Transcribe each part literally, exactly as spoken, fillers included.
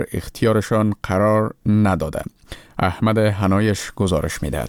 اختیارشان قرار نداده. احمد حنایش گزارش میدهد.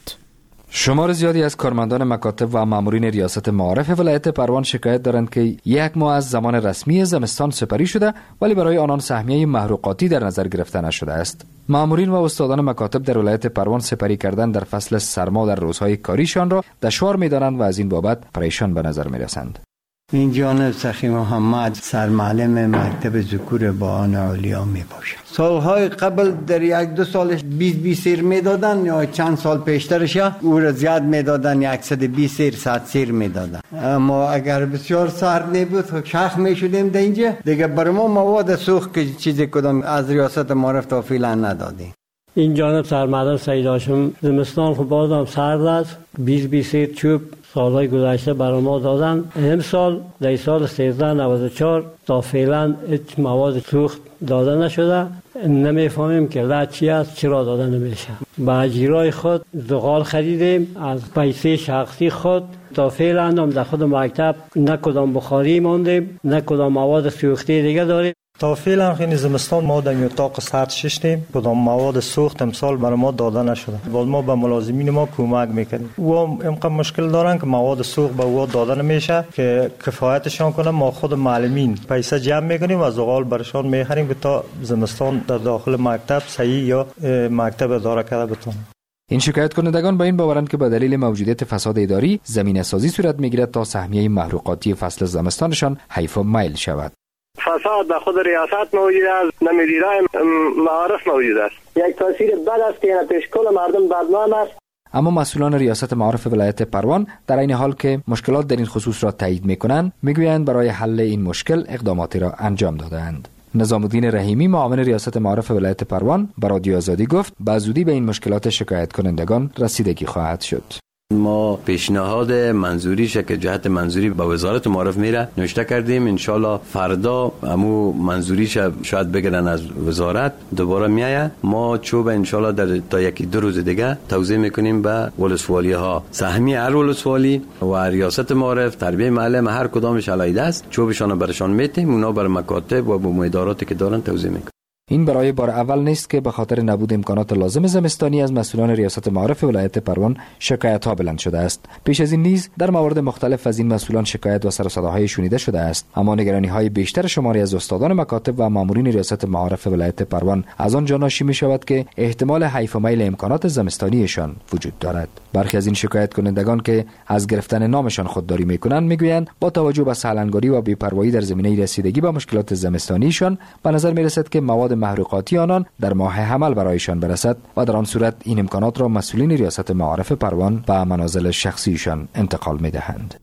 شمار زیادی از کارمندان مکاتب و مامورین ریاست معارف ولایت پروان شکایت دارند که یک ماه از زمان رسمی زمستان سپری شده ولی برای آنان سهمیه محروقاتی در نظر گرفته نشده است. مامورین و استادان مکاتب در ولایت پروان سپری کردن در فصل سرما در روزهای کاریشان را دشوار می‌دانند و از این بابت پریشان به نظر می‌رسند. این جانب سخی محمد سرمعلم مکتب ذکور بهان علیا می باشد. سالهای قبل در یک دو سالش بیست بیست سیر می دادن یا چند سال پیشترش او را زیاد می دادن، صد و بیست سیر صد سیر می دادن. اما اگر بسیار سرد نبود شخ می شدیم در اینجا دیگه بر ما مواد سوخت که چیزی کدام از ریاست معارف تا فعلا ندادیم. این جانب سرمعلم سعید هاشم زمستان خب بازم سرد است، بیست بیست سیر چوب سالهای گذشته برای ما دادن. امسال در سال سیزده نود و چهار تا فعلا هیچ مواد سوخت داده نشده. نمیفهمیم که علت چی است، چرا داده نمیشه. با اجیرای خود زغال خریدیم از پیسه شخصی خود. تا فعلا هم در خود مکتب نه کدام بخاری ماندیم نه کدام مواد سوختی دیگه داریم. تا فعلا خیلی زمستان ما در اتاق سرد ششتیم، کدام مواد سوخت امسال برای ما داده نشده. باز ما به ملازمین ما کمک میکنیم. و اینقدر مشکل دارن که مواد سوخت به او داده نمیشه که کفایتشان کنه. ما خود معلمین پیسه جمع میکنیم و زغال برشان میخریم که تا زمستان در داخل مکتب صحیح یا مکتب اداره کرده بتونه. این شکایت کنندگان با این باورند که به دلیل موجودیت فساد اداری زمینه سازی صورت میگیرد تا سهمیه محروقاتی فصل زمستانشان حیف و میل شود. فساد در خود ریاست موجود است، نمیدیرای معارف موجود است. یک تاثیر بد است که پیش کل مردم بدنام است. اما مسئولان ریاست معارف ولایت پروان در این حال که مشکلات در این خصوص را تایید میکنند میگویند برای حل این مشکل اقداماتی را انجام دادند. نظام الدین رحیمی معاون ریاست معارف ولایت پروان به رادیو آزادی گفت به زودی به این مشکلات شکایت کنندگان رسیدگی خواهد شد. ما پیشنهاد منظوریش که جهت منظوری با وزارت معارف میره نوشته کردیم. انشالله فردا همو منظوریش شاید بگیرن از وزارت دوباره میایه. ما چوب انشالله در تا یکی دو روز دیگه توزیع میکنیم به ولسوالی ها. سهمی هر ولسوالی و ریاست معارف تربیه معلم هر کدامش علیده است. چوبشان برشان میتیم، اونا بر مکاتب و به اداراتی که دارن توزیع میکنیم. این برای بار اول نیست که به خاطر نبود امکانات لازم زمستانی از مسئولان ریاست معارف ولایت پروان شکایت ها بلند شده است. پیش از این نیز در موارد مختلف از این مسئولان شکایت و سر و صداهای شنیده شده است. اما نگرانی های بیشتر شماری از استادان مکاتب و مامورین ریاست معارف ولایت پروان از آن جا ناشی می شود که احتمال حیف و میل امکانات زمستانیشان وجود دارد. برخی از این شکایت کنندگان که از گرفتن نامشان خودداری میکنند میگویند با توجه به سالنگاری و بی‌پروایی در زمینه رسیدگی به مشکلات زمستانیشان به نظر میرسد که مواد محروقاتی آنان در ماه حمل برایشان برسد و در آن صورت این امکانات را مسئولین ریاست معارف پروان به منازل شخصیشان انتقال میدهند.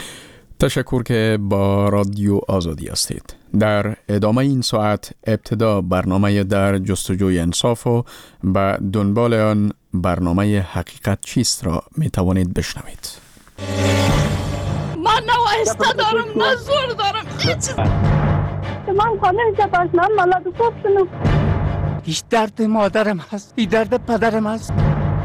تشکر که با رادیو آزادی هستید. در ادامه این ساعت ابتدا برنامه در جستجوی انصاف و به دنبال آن برنامه حقیقت چیست را می توانید بشنوید. من نه آهسته دارم نه زور دارم هیچ. من خانه جباز من مالاد خوب شنو. هیچ درد مادرم هست، هیچ درد پدرم هست.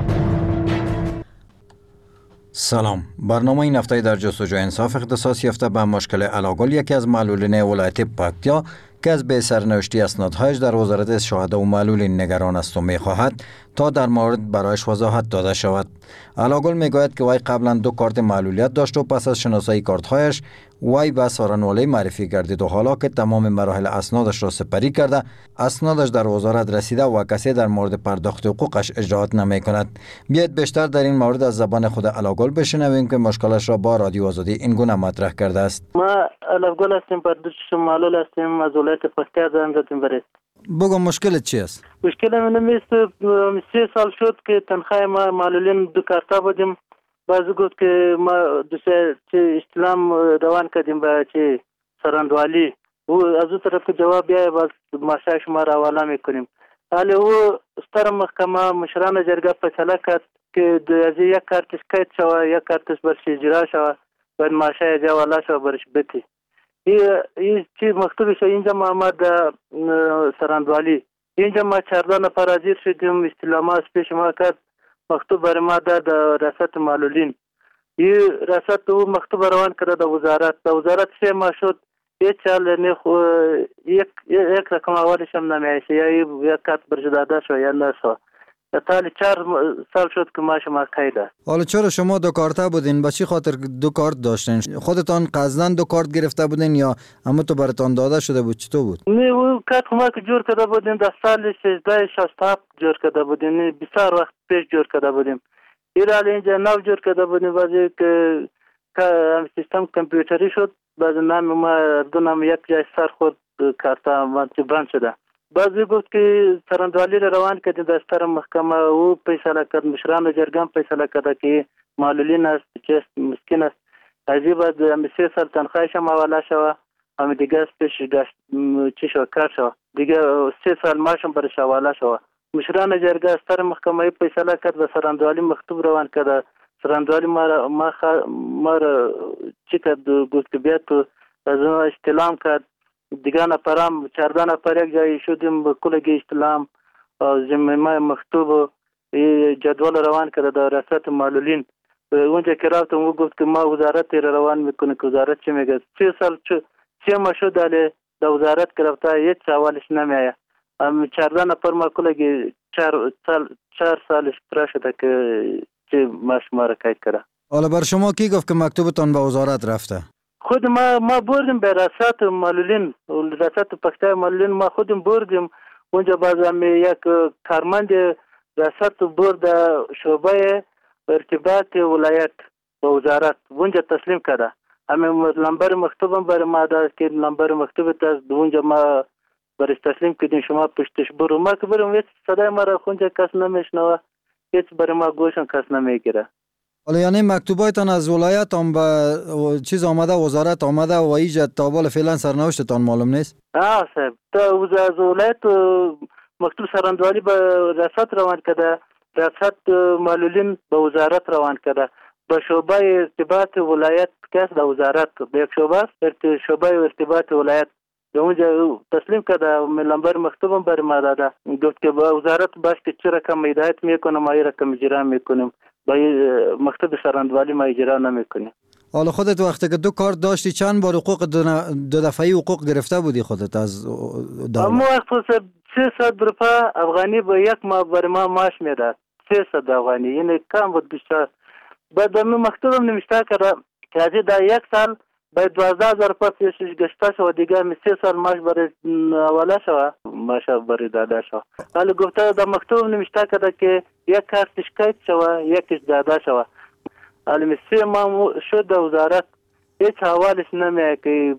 سلام. برنامه این هفته در جستجوی انصاف اختصاص یافته به مشکل علاگل یکی از معلولین ولایت پکتیا که از به سرنوشتی اسنادهایش در وزارت شهدا و معلولین نگران است و می‌خواهد تا در مورد برایش وضاحت داده شود. علاگل میگوید که وی قبلا دو کارت معلولیت داشت و پس از شناسایی کارت‌هایش وی به سارنوالی معرفی گردید و حالا که تمام مراحل اسنادش را سپری کرده اسنادش در وزارت رسیده و کسی در مورد پرداخت حقوقش اجراعات نمی کند. بیایید بیشتر در این مورد از زبان خود علاگل بشنویم که مشکلش را با رادیو آزادی این گونه مطرح کرده است. ما علاگل هستیم، پردوش معلول هستیم، از ولایت پکتیا زنگ زدیم برای. بگو مشکلت چی است؟ مشکل من میست سه سال شد که تنخواه ما معلولین دو کارتا بودیم. بعضی گفت که ما دوسه چه استلام روان کردیم به چه سرندوالی او از اون طرف که جواب بیایه باز ماشای شما را حواله میکنیم. حالی او ستر محکمه مشران جرگه فیصله کرد که از یک کارت شکایت شوه یک کارتش برش اجرا شوه باید ماشای جا حواله شوه برش بتی. این چیز مکتوبی شد اینجا ما آمد سرندوالی اینجا ما چارده نفر حاضر شدیم استلامه از پیش ما کرد مکتوب برای ما داد ریاست معلولین. این ریاست او مکتوب روان کرده در وزارت. در وزارت سه ماه شد یک سال یعنی یک یک رقم اولش هم نمیشه، یا یک کات برش داده شو یا نه شو. تا چهار سال شد که ماش ما قیده. حالا چرا شما دو کارت بودین؟ با چی خاطر دو کارت داشتین؟ خودتان قصدن دو کارت گرفته بودین یا اما تو براتون داده شده بود؟ چطور بود؟ نه او کارت ما که جور کرده بودیم در سال سیزده شصت و هفت جور کرده بودیم، بسیار وقت پیش جور کرده بودیم. ایران اینجا نو جور کرده بودیم، بعضی که سیستم کامپیوتری شد، بعضی نام ما دو نام یک جای سر خورد کارت ما بند شده. بعضی گفت که سرندوالی را روان کردیم در ستر محکمه، او فیصله کرد، مشران جرگان فیصله کرده که معلولین است، چه مسکین است. از این بعد هم سه سال تنخواهش هم حواله شوه، هم دیگه از پیش گشت چی شو کار شوه، دیگه سه سال معاش هم برش حواله شوه. مشران جرگه از ستر محکمه فیصله کرد و سرندوالی مکتوب روان کرده. سرندوالی ما را ما خ... ما را چی کرد، گفت که بیاد تو از اون استلام کرد. دیگه نفرم چهارده نفر یک جایی شدیم به کلگی استلام زمینه مکتوب جدول روان کرده در ریاست معلولین. اونجا که رفتم او گفت که ما وزارت را روان میکنه که وزارت چی میگه. سه سال سه ماه شد در وزارت که رفته هیچ سوالش نمیایه. چهارده نفر ما کلگی چهار سال چهار سالش پرا شده که چه ماش ما را قید کرده. حالا بر شما کی گفت که مکتوبتان به وزارت رفته؟ خود ما ما بردیم به ریاست معلولین، ریاست پختای معلولین ما خودم بردیم. اونجا باز هم یک کارمند ریاست برد شعبه ارتباط ولایت با وزارت اونجا تسلیم کرده. همین نمبر مکتوبم برای ما داد که نمبر مکتوب از اونجا ما برش تسلیم کردیم، شما پشتش برو. ما که بریم هیچ صدای ما را اونجا کس نمیشنوه، هیچ برای ما گوشم کس نمیگیره. حالا یعنی مکتوبایتان از ولایت هم به چیز آمده، وزارت آمده و ایجا تا بالا فعلا سرنوشتتان معلوم نیست؟ آه صاحب تا از ولایت مکتوب سرندوالی به ریاست روان کرده، ریاست معلولین به وزارت روان کرده، به شعبه ارتباط ولایت کس به وزارت به یک شعبه شعبه ارتباط ولایت به اونجا تسلیم کرده. نمبر مکتوبم برای ما داده، گفت که به وزارت باش که چه رقم هدایت میکنم ما رقم اجرا میکنیم، با مکتب سرندوالی ما اجرا نمیکنیم. حالا خودت وقتی که دو کارت داشتی چند بار حقوق دو, دو دفعی حقوق گرفته بودی خودت از دولت؟ اما وقت سیصد روپیه افغانی به یک ماه برای ما معاش میداد، سیصد افغانی، یعنی کم بود بیشتر. بعد در مکتوبم نمیشته کرده که از در یک سال باید دوازده هزار روپیه پیشش گشته شو، دیگه می سه سال معاش برای حواله شو، معاش برای داده شو. حالا گفته در مکتوب نمیشته کرده که یک کارتش قید شو، یکیش داده شو. حالا می سه ماه شد در وزارت هیچ حوالش نمیه که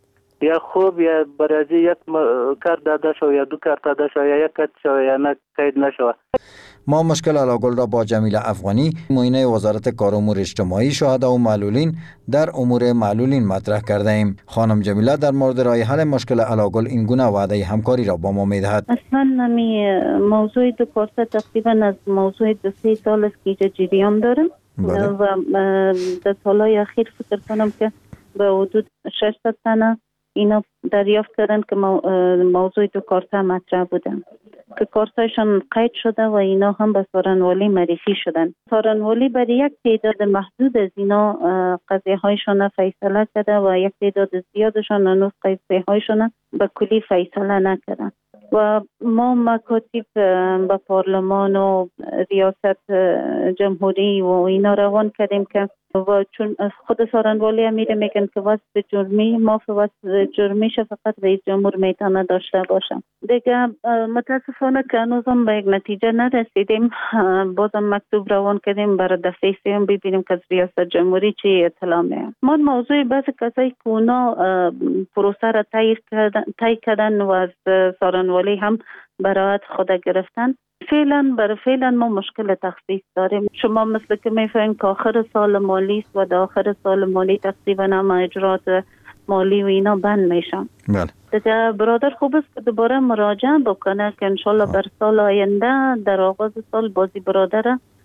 یا خوب یا برای یک کارت داده شو یا دو کارت داده شو یا یک کارت شو یا نه قید نشو. ما مشکل علاگل را با جمیله افغانی، معینه وزارت کار امور اجتماعی شهدا و معلولین در امور معلولین مطرح کرده ایم. خانم جمیله در مورد راه حل مشکل علاگل این گونه وعده همکاری را با ما میدهد. اصلا نمی موضوع دو کارت تقریبا از موضوع دو سه سال است که جریان داره و در سالهای اخیر فکر کنم که به حدود ششصد تنه اینا دریافت کردن که موضوع دو کارت مطرح بودن که کارتایشان قید شده و اینا هم به سارنوالی معرفی شدن. سارنوالی برای یک تعداد محدود از اینا قضیه هایشان فیصله کرده و یک تعداد زیادشان هنوز قضیه هایشان به کلی فیصله نکردن و ما مکاتب به پارلمان و ریاست جمهوری و اینا روان کردیم که و چون خود سارنوالی هم میره میگن که واسه جرمی ما واسه جرمیش فقط رئیس جمهور میتونه داشته باشه. دیگه متاسفانه که هنوزم به یک نتیجه نرسیدیم. بازم مکتوب روان کردیم برای دفعه سوم ببینیم که از ریاست جمهوری چی اطلاع میاد. ما موضوع بعضی کسایی که اونا پروسه را طی کردن و از سارنوالی هم برایت خود گرفتن، فعلا برای فعلا ما مشکل تخصیص داریم. شما مثل که میفهمید که آخر سال مالی است و در آخر سال مالی تقریبا هم اجرات مالی و اینا بند میشن. بله. دیگه برادر خوب است که دوباره مراجعه بکنه که انشالله بر سال آینده در آغاز سال بازی برادر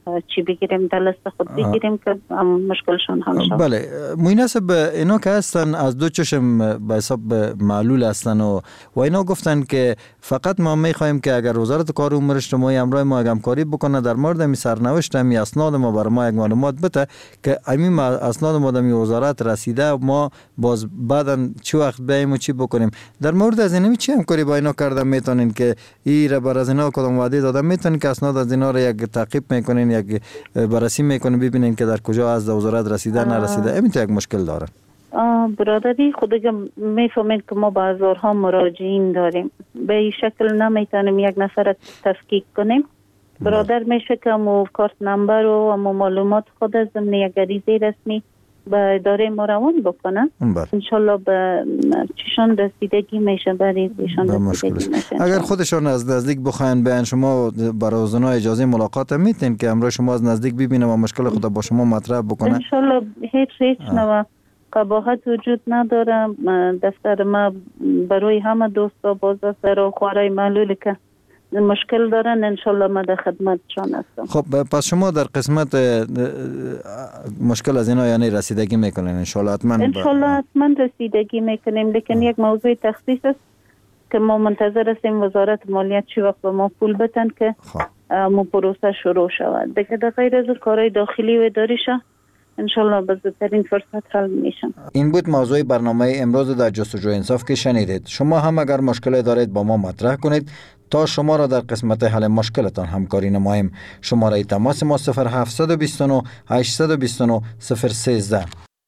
چی بگیریم در لست خود بگیریم که مشکلشان حل شد. بله موینه صاحب اینا که هستن از دو چشم به حساب معلول هستن و و اینا گفتن که فقط ما میخوایم که اگر وزارت کار و امور اجتماعی همراه ما همکاری بکنه در مورد می سرنوشت می اسناد ما بر ما یک معلومات بده که همین اسناد ما در وزارت رسیده ما باز بعدا چه وقت بیایم و چی بکنیم. در مورد از اینا چی همکاری با اینا کردن میتونین که ای را بر از اینا کدام وعده دادن میتونین که اسناد از اینا را یک تعقیب میکنین یک بررسی میکنین ببینین که در کجا از وزارت رسیده نرسیده. همین تو یک مشکل داره. برادری خود دیگه میفهمید که ما بازارها مراجعین داریم به این شکل نمیتونیم یک نفر تفکیک کنیم. برادر میشه که مو کارت نمبر و مو معلومات خود از ضمن یک غریزه رسمی به اداره ما روان بکنن. انشالله به چشان رسیدگی میشه برای ایشان رسیدگی میشه. اگر خودشان از نزدیک بخواین بیان شما برای اونا اجازه ملاقات میتین که امروز شما از نزدیک ببینه و مشکل خود با شما مطرح بکنه. انشالله هیچ هیچ نوع قباحت وجود نداره. دفتر ما برای همه دوستا باز سر و خوارای معلولی که مشکل دارن انشالله ما در خدمتشان هستم. خب پس شما در قسمت مشکل از اینا یعنی رسیدگی میکنین انشالله حتما انشالله حتما رسیدگی میکنیم لیکن یک موضوع تخصیص است که ما منتظر هستیم وزارت مالیات چی وقت به ما پول بتن که مو پروسه شروع شود. دیگه در غیر از کارهای داخلی و اداری شه انشالله به زودترین فرصت حل میشن. این بود موضوع برنامه امروز در جستجوی انصاف که شنیدید. شما هم اگر مشکلی دارید با ما مطرح کنید تا شما را در قسمت حل مشکلتان همکاری نماییم. شماره تماس ما صفر هفت دو نه هشت دو نه صفر یک سه.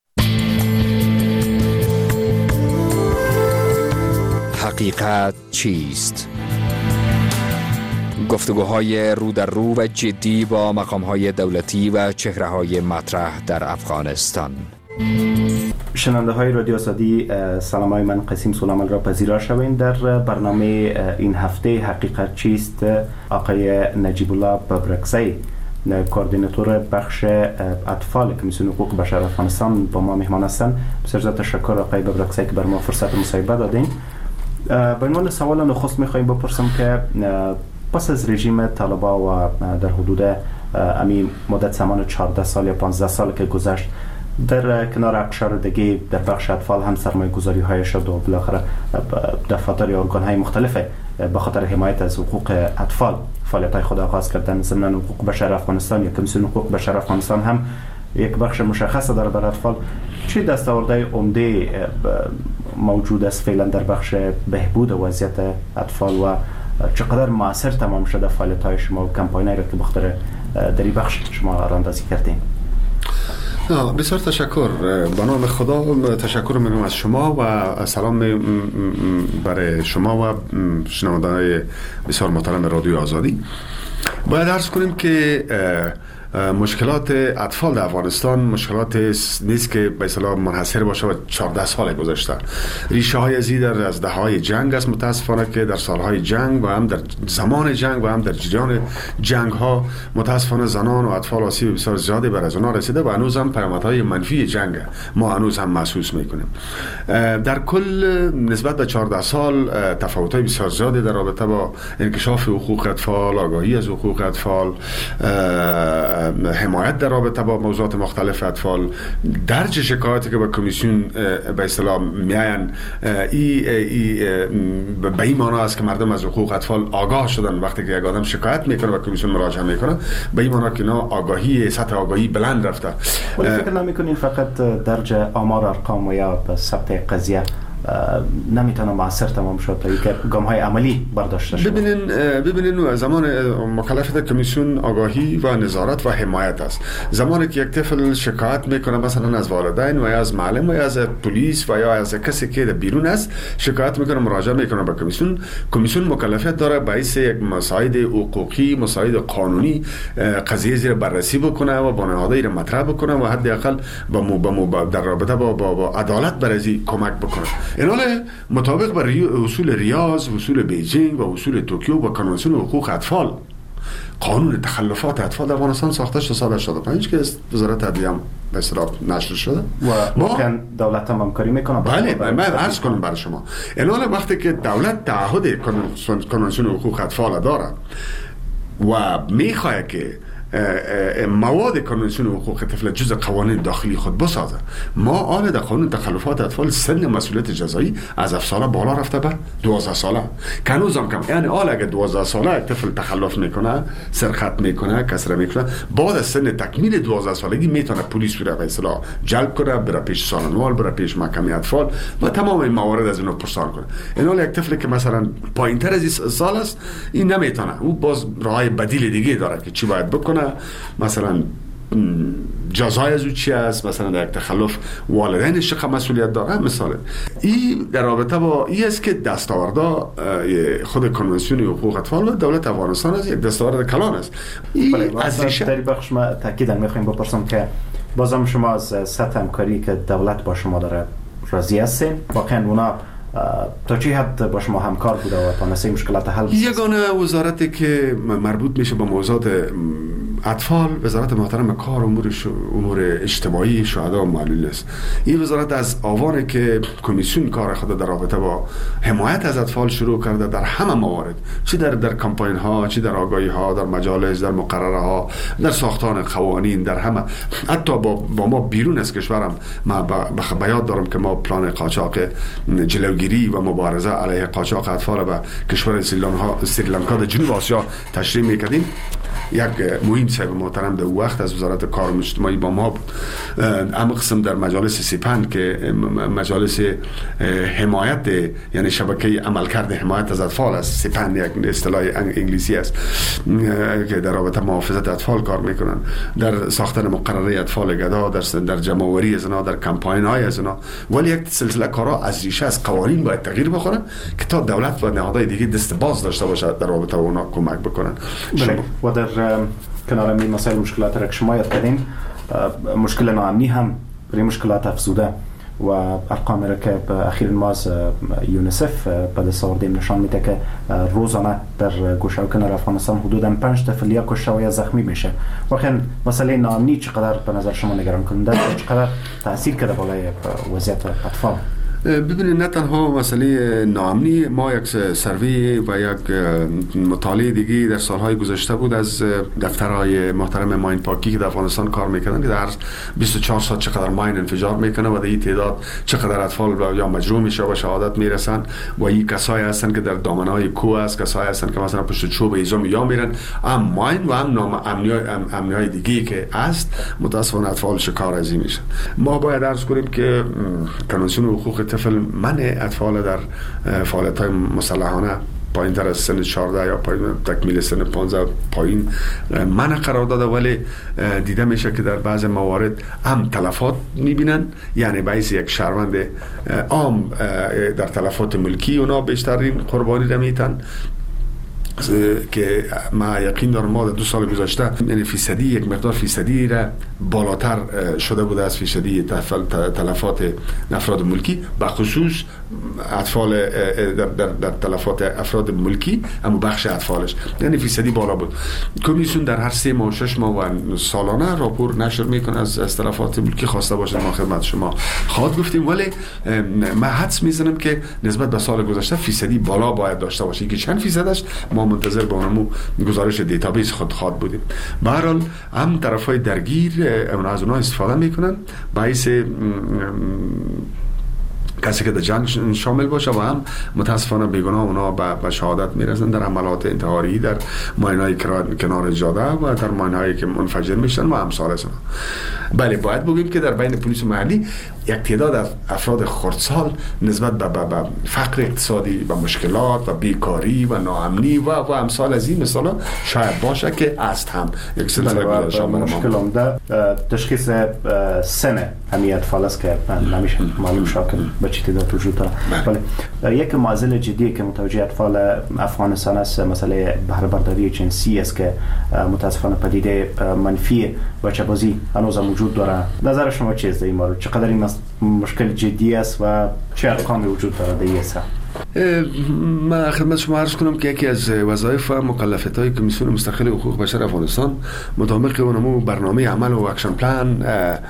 حقیقت چیست؟ گفتگوهای رو در رو و جدی با مقام‌های دولتی و چهره‌های مطرح در افغانستان. شنونده های رادیو آزادی، سلام های من قسیم سلیمان را پذیرا شوین. در برنامه این هفته حقیقت چیست آقای نجیب الله ببرکزی کوردیناتور بخش اطفال کمیسیون حقوق بشر افغانستان با ما مهمان هستند. بسیار تشکر آقای ببرکزی که بر ما فرصت مصاحبه دادین. به عنوان سوال نخست میخوایم بپرسم که پس از رژیم طالبان و در حدود امی مدت زمان چهارده سال یا پانزده سال که گذشت در کنار اقشار دیگه در بخش اطفال هم سرمایه گذاری های شد و بالاخره دفاتر یا ارگان های مختلفه به خاطر حمایت از حقوق اطفال فعالیت های خود آغاز کردن. ضمن حقوق بشر افغانستان یا کمیسیون حقوق بشر افغانستان هم یک بخش مشخص داره بر اطفال. چه دستاوردهای عمده موجود است فعلا در بخش بهبود وضعیت اطفال و چقدر موثر تمام شده فعالیت های شما و کمپاینایی را که بخاطر در این بخش شما راندازی کردین؟ بسیار تشکر. به نام خدا تشکر میکنم از شما و سلام برای شما و شنوندگان بسیار محترم رادیو آزادی. باید عرض کنیم که مشکلات اطفال در افغانستان مشکلات نیست که به اصطلاح منحصر باشه و چهارده سال گذشته. ریشه های ازی در از دههای جنگ است متاسفانه که در سالهای جنگ و هم در زمان جنگ و هم در جریان جنگ ها متاسفانه زنان و اطفال آسیب بسیار زیادی بر از اونها رسیده و هنوز هم پیامدهای منفی جنگ ما هنوز هم محسوس میکنیم. در کل نسبت به چهارده سال تفاوت‌های بسیار زیادی در رابطه با انکشاف حقوق اطفال، آگاهی از حقوق اطفال، حمایت در رابطه با موضوعات مختلف اطفال، درج شکایاتی که به کمیسیون به اصطلاح میاین ای ای به این معنی است که مردم از حقوق اطفال آگاه شدن. وقتی که یک آدم شکایت میکنه و کمیسیون مراجعه میکنه به این معنی که نه آگاهی سطح آگاهی بلند رفته. ولی فکر نمیکنین فقط درج آمار ارقام و یا ثبت قضیه نمیتونه موثر تمام شد تا اینکه گام های عملی برداشته شد؟ ببینین ببینین زمان مکلفیت کمیسیون آگاهی و نظارت و حمایت است. زمانی که یک طفل شکایت میکنه مثلا از والدین و یا از معلم و یا از پلیس و یا از کسی که بیرون است شکایت میکنه مراجعه میکنه به کمیسیون، کمیسیون مکلفیت داره باعث یک مساعد حقوقی مساعد قانونی قضیه زیر بررسی بکنه و با نهادهای را مطرح بکنه و حداقل با مو با مو در رابطه با, با, با عدالت برای کمک بکنه. این حال مطابق با اصول ریاض، اصول بیجینگ و اصول توکیو و کنوانسیون حقوق اطفال، قانون تخلفات اطفال در افغانستان ساخته شده سال هشتاد و پنج که وزارت عدلیه هم به اصطلاح نشر شده و ممکن دولت هم همکاری میکنه. بله من عرض کنم برای شما این حال وقتی که دولت تعهد کنوانسیون حقوق اطفال داره و میخواد که مواد کنوانسیون حقوق طفل جز قوانین داخلی خود بسازه. ما آن در قانون تخلفات اطفال سن مسئولیت جزایی از هفت ساله بالا رفته به دوازده ساله. کنوز هم کم، یعنی حالا اگه دوازده ساله طفل تخلف میکنه، سرقت میکنه، کسره میکنه، بعد از سن تکمیل دوازده سالگی میتونه پلیس بره به اصطلاح جلب کنه، بره پیش سالنوال، بره پیش محکمه اطفال و تمام این موارد از اونو پرسان کنه. این حال یک طفل که مثلا پایینتر از این سال است این نمیتونه، او باز راه بدیل دیگه داره که چی باید بکنه، مثلا جزای از او چی است، مثلا در یک تخلف والدینش چقدر مسئولیت داره. مثلا این در رابطه با این است که دستاوردا خود کنوانسیون حقوق اطفال و دولت افغانستان از یک دستاورد کلان است. این از ریشه در بخش ما تاکید می‌خوایم بپرسم که بازم شما از سطح همکاری که دولت با شما داره راضی هستین؟ واقعا اونا تا چه حد با شما همکار بوده و تانسته مشکلات حل بسازه؟ یگانه وزارتی که مربوط میشه به موضوعات اطفال وزارت محترم کار امور امور اجتماعی شهدا و معلول است. این وزارت از آوانی که کمیسیون کار خود در رابطه با حمایت از اطفال شروع کرده در همه موارد، چه در در کمپاین ها، چه در آگاهی ها، در مجالس، در مقرره ها، در ساختن قوانین، در همه، حتی با, با ما بیرون از کشورم ما به یاد دارم که ما پلان قاچاق جلوگیری و مبارزه علیه قاچاق اطفال به کشور سریلانکا در جنوب آسیا تشریح میکردیم. یک مهم صاحب محترم در وقت از وزارت کار اجتماعی با ما بود. اما قسم در مجالس سپن که مجالس حمایت یعنی شبکه عملکرد حمایت از اطفال است، سپن یک اصطلاح انگلیسی است که در رابطه محافظت اطفال کار میکنن، در ساختن مقرره اطفال گدا، در در جمع‌آوری از اینا، در کمپاین های از اینا. ولی یک سلسله کارا از ریشه از قوانین باید تغییر بخوره که تا دولت و نهادهای دیگه دست باز داشته باشه در رابطه با اونا کمک بکنن. و در کنار این مسائل مشکلات را که شما یاد کردین، مشکل ناامنی هم برای مشکلات افزوده و ارقام را که اخیر ما از یونیسف به دست آوردیم نشان میده که روزانه در گوشه و کنار افغانستان حدوداً پنج طفل یا کشته و یا زخمی میشه. واقعا مسئله ناامنی چقدر به نظر شما نگران کننده و چقدر تاثیر کرده بالای وضعیت اطفال؟ ببینید نه تنها مسئله ناامنی، ما یک سروی و یک مطالعه دیگه در سالهای گذشته بود از دفترهای محترم ماین پاکی که در افغانستان کار میکنن که در بیست و چهار ساعت چقدر ماین انفجار میکنه و در این تعداد چقدر اطفال یا مجروح میشه و شهادت میرسن و این کسایی هستن که در دامنهای کوه است، کسایی هستن که مثلا پشت چوب ایزوم یا میرن، هم ماین و هم ناامنی های دیگه که است، متاسفانه اطفال شکار از این میشن. ما باید عرض کنیم که کنوانسیون حقوق طفل منع اطفال در فعالیت‌های مسلحانه پایین تر از سن چهارده یا پایین تکمیل سن پانزده پایین منع قرار داده، ولی دیده میشه که در بعض موارد هم تلفات میبینن، یعنی باعث یک شهروند عام در تلفات ملکی اونا بیشترین قربانی را میتن که ما یقین دارم ما در دو سال گذشته یعنی فیصدی یک مقدار فیصدی را بالاتر شده بوده از فیصدی تلفات افراد ملکی، به خصوص اطفال در, در, در تلفات افراد ملکی، اما بخش اطفالش یعنی فیصدی بالا بود. کمیسیون در هر سه ماه شش ماه و سالانه راپور نشر میکنه از, از تلفات ملکی، خواسته باشه ما خدمت شما خواهد گفتیم، ولی ما حدس میزنم که نسبت به سال گذشته فیصدی بالا باید داشته باشه که چند فیصدش ما منتظر با اونمو گزارش دیتابیس خود خواد بودیم. به هر حال هم طرفای درگیر اون از اونها استفاده میکنن، باعث کسی که در جنگ شامل باشه و هم متاسفانه بیگناه اونا به شهادت میرسن در عملات انتحاری، در ماینهای کنار جاده و در ماینهایی که منفجر میشن و امثال از اونا. بله باید بگیم که در بین پلیس محلی یک تعداد از افراد خردسال نسبت به فقر اقتصادی و مشکلات و بیکاری و ناامنی و و امثال از این مثلا شاید باشه که است هم یک سلسله شامل مشکل عمده تشخیص سن همیت اطفال است که نمیشه معلوم شاکل به چی تعداد وجود داره. بله یک معضل جدی که متوجه اطفال افغانستان است مسئله بهره برداری جنسی است که متاسفانه پدیده منفی بچه بازی هنوز وجود داره. نظر شما چیست در این مورد؟ چقدر این مشکل جدی است و چه ارقامی وجود داره در این سطح؟ من خدمت شما عرض کنم که یکی از وظایف و مکلفیت های کمیسیون مستقل حقوق بشر افغانستان مطابق اونمو برنامه عمل و اکشن پلان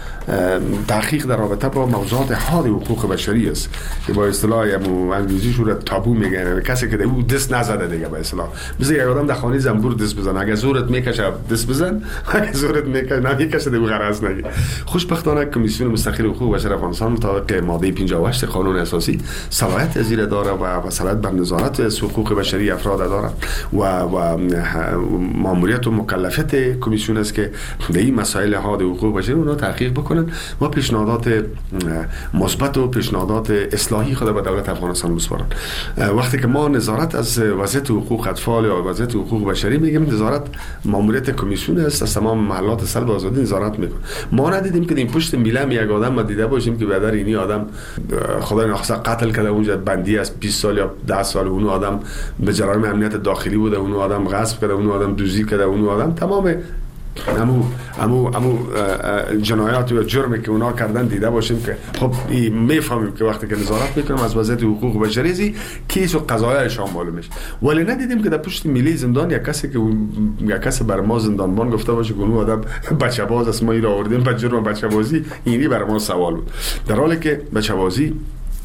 تحقیق در رابطه با موضوعات حاد حقوق بشری است که با اصطلاح انگلیسی شو تابو میگن، کسی که او دست نزده دیگه به اصطلاح مثل یک آدم در خانه زنبور دست بزن، اگه زورت میکشه دست بزن، اگه زورت میکشه نمیکشه دیگه غرض نگی. خوشبختانه کمیسیون مستقل حقوق بشر افغانستان مطابق ماده پنجاه و هشت قانون اساسی صلاحیت زیر داره و صلاحیت بر نظارت از حقوق بشری افراد داره و و ماموریت و مکلفیت کمیسیون است که در این مسائل حاد حقوق بشری اونا تحقیق بکنن و پیشنهادات مثبت و پیشنهادات اصلاحی خود به دولت افغانستان بسپارن. وقتی که ما نظارت از وضعیت حقوق اطفال یا وضعیت حقوق بشری میگیم، نظارت ماموریت کمیسیون است، از تمام محلات سلب آزادی نظارت میکنه. ما ندیدیم که این پشت میلم یک آدم ما دیده باشیم که بدر اینی آدم خدای نخواسته قتل کرده اونجا بندی است بیست سال یا ده سال، اون آدم به جرایم امنیت داخلی بوده، اون آدم غصب کرده، اون آدم دزدی کرده، اون آدم تمام امو امو امو جنایات و جرمی که اونا کردن دیده باشیم که خب میفهمیم که وقتی که نظارت میکنیم از وضعیت حقوق بشری زی کیس و قضایایشان معلوم میشه. ولی ندیدیم که در پشت میلی زندان یک کسی که یک کسی بر ما زندانبان گفته باشه که اون آدم بچه باز است، ما این را آوردیم به جرم بچه بازی، اینی بر ما سوال بود، در حالی که بچه بازی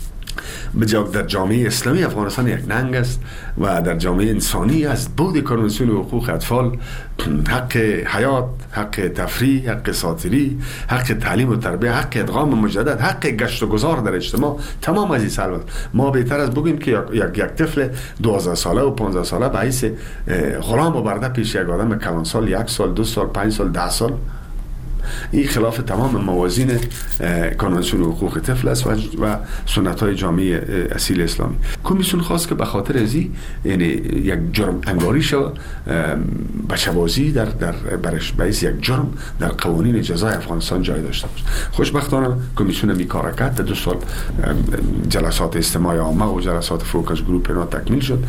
در جامعه اسلامی افغانستان یک ننگ است و در جامعه انسانی از بود کنوانسیون حقوق اطفال حق حیات، حق تفریح، حق ساتری، حق تعلیم و تربیت، حق ادغام مجدد، حق گشت و گذار در اجتماع، تمام از این سلب. ما بهتر از بگیم که یک یک طفل دوازده ساله و پانزده ساله به حیث غلام و برده پیش یک آدم کلان سال، یک سال، دو سال، پنج سال، ده سال، این خلاف تمام موازین کنوانسیون حقوق طفل است و سنت های جامعه اصیل اسلامی. کمیسیون خواست که به خاطر ازی یعنی یک جرم انگاری شود بچه‌بازی در در برش باعث یک جرم در قوانین جزای افغانستان جای داشته باشه. خوشبختانه کمیسیون می کار کرد، دو سال جلسات استماع عامه و جلسات فوکس گروپ اینا تکمیل شد.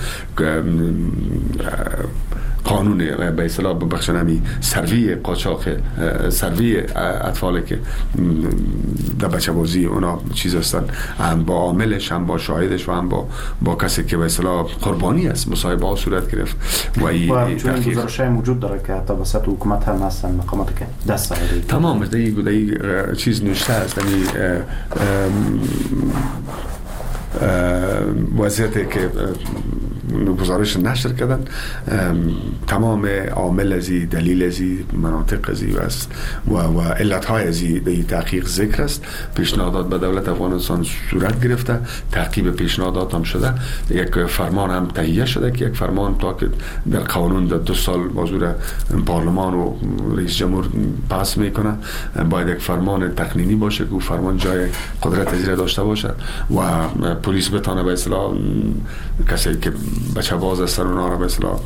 قانون به اصطلاح ببخشنمی سروی قاچاق سروی اطفال که در بچه بازی اونا چیز هستن، هم با عاملش هم با شاهدش و هم با با کسی که به اصطلاح قربانی است مصاحبه ها صورت گرفت و این چون گزارش موجود داره که توسط حکومت هم هستن مقامات که دست داره تمام دیگه چیز نوشته است، یعنی وضعیتی که گزارش نشر کردن تمام عامل ازی، دلیل ازی، مناطق ازی و و علت های ازی در تحقیق ذکر است. پیشنهادات به دولت افغانستان صورت گرفته، تعقیب پیشنهادات هم شده، یک فرمان هم تهیه شده که یک فرمان تا که در قانون در دو سال حضور پارلمان و رئیس جمهور پاس میکنه باید یک فرمان تقنینی باشه که فرمان جای قدرت ازی داشته باشه و پلیس بتونه به اصطلاح کسی که بچه باز از سر اونا را به اصطلاح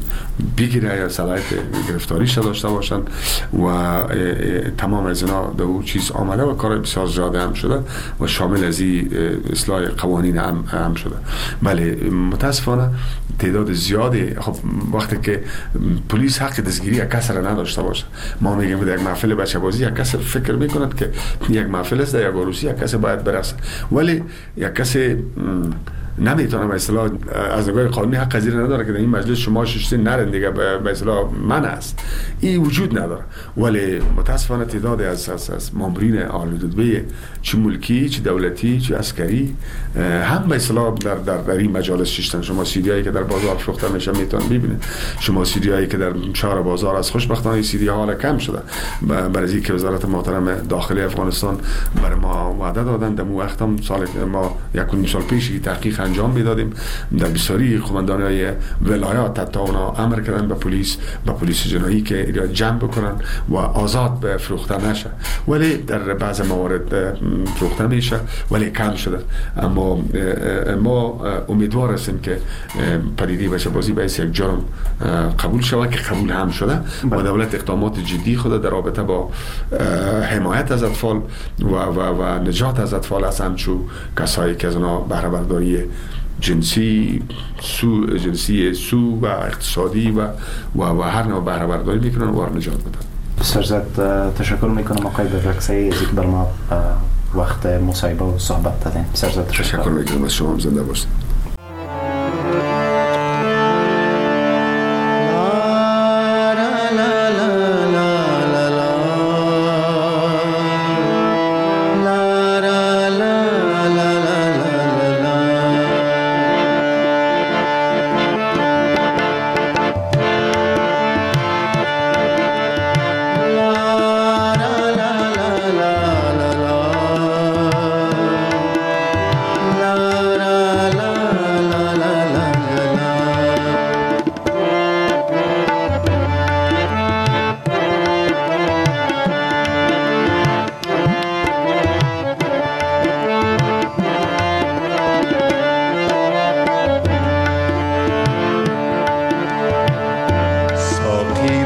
بگیره یا صلاحیت گرفتاریش داشته باشن و تمام از اینا در اون چیز آمده و کار بسیار زیاده هم شده و شامل از این اصلاح قوانین هم, هم شده. بله متاسفانه تعداد زیادی خب وقتی که پلیس حق دستگیری یک کس را نداشته باشه، ما میگیم در یک محفل بچه بازی یک کس فکر میکند که یک محفل است در یک عروسی یک کس باید برسه، ولی یک کس نمیتونه به اصطلاح از نگاه قانونی حق قضیه نداره که در این مجلس شما ششتین نرن دیگه به اصطلاح من است، این وجود نداره. ولی متاسفانه تعداد از از, از مامورین اعلی رتبه چه ملکی چه دولتی چه عسکری هم به اصطلاح در در, در این مجالس ششتن. شما سیدیایی که در بازار فروخته میشه میتون ببینید، شما سیدیایی که در شهر بازار از خوشبختانه سیدی حالا کم شده برای اینکه وزارت محترم داخلی افغانستان برای ما وعده دادن. در مو وقت هم سال ما یک سال پیش تحقیق انجام میدادیم در بسیاری قماندانهای ولایات، حتی اونا امر کردن به پلیس به پلیس جنایی که اینا جمع بکنن و آزاد به فروخته نشه، ولی در بعض موارد فروخته میشه ولی کم شده. اما ما امیدوار هستیم که پدیده بچه بازی باعث یک جرم قبول شود که قبول هم شده و دولت اقدامات جدی خود در رابطه با حمایت از اطفال و و و نجات از اطفال از همچو کسایی که از اونا بهره برداری جنسی سو جنسی سو و اقتصادی و و, و هر نوع بهره برداری میکنن و نجات بدن. سرزد تشکر میکنم آقای ببرکسایی از اینکه بر ما وقت مصاحبه و صحبت دادین. سرزد تشکر میکنم از شما، زنده باشید.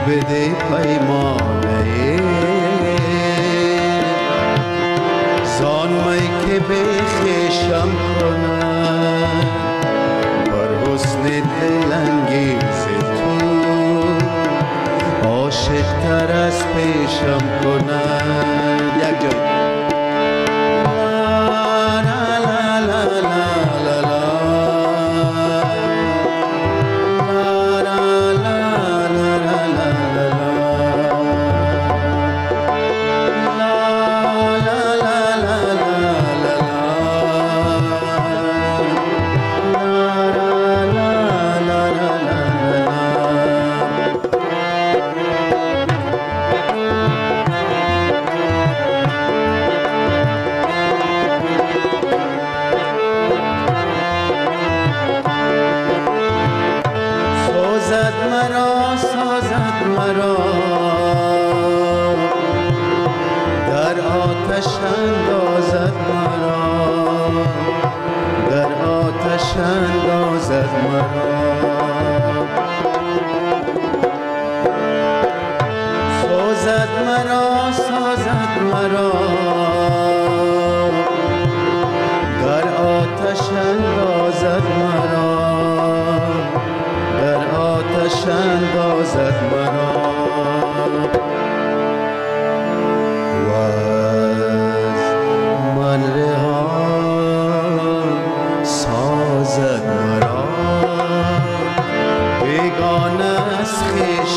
بده پیمانه زان می که به خیشم کنن بر حسن دلانگیز تو عاشق تر از پیشم کنن یک جای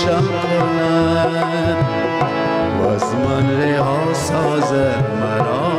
و از من رها سازد مرا